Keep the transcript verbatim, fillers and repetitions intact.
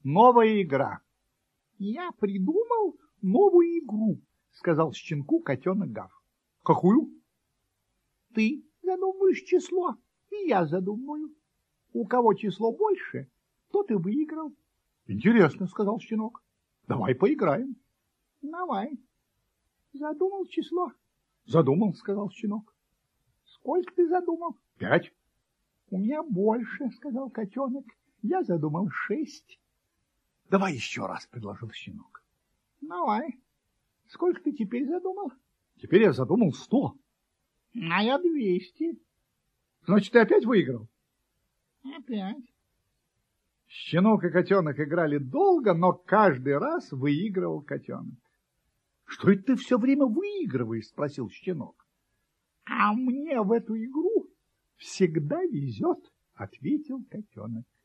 Новая игра. Я придумал новую игру, сказал щенку котенок Гав. Какую? Ты задумаешь число, и я задумаю. У кого число больше, тот и выиграл. Интересно, сказал щенок. Давай поиграем. Давай. Задумал число? Задумал, сказал щенок. Сколько ты задумал? Пять. У меня больше, сказал котенок. Я задумал шесть. Давай еще раз, предложил щенок. Давай. Сколько ты теперь задумал? Теперь я задумал сто. А я двести. Значит, ты опять выиграл? Опять. Щенок и котенок играли долго, но каждый раз выигрывал котенок. — Что это ты все время выигрываешь? — спросил щенок. — А мне в эту игру всегда везет, — ответил котенок.